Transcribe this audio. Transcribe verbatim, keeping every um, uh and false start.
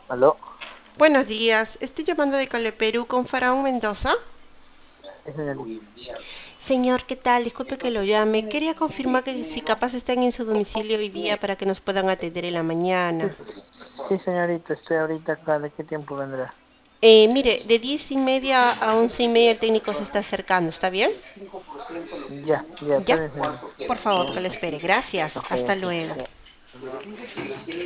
¿Aló? Buenos días, estoy llamando de Cole Perú con Faraón Mendoza. Sí, señorita. Señor, ¿qué tal? Disculpe que lo llame. Quería confirmar que si capaz están en su domicilio hoy día para que nos puedan atender en la Sí, mañana. sí, señorita, estoy ahorita acá. ¿De qué tiempo vendrá? Eh, mire, de diez y media a once y media el técnico se está acercando, ¿está bien? Ya, ya, está Ya, bien, señorita. por favor, que lo espere. Gracias. Ok, Hasta ok, luego. ya.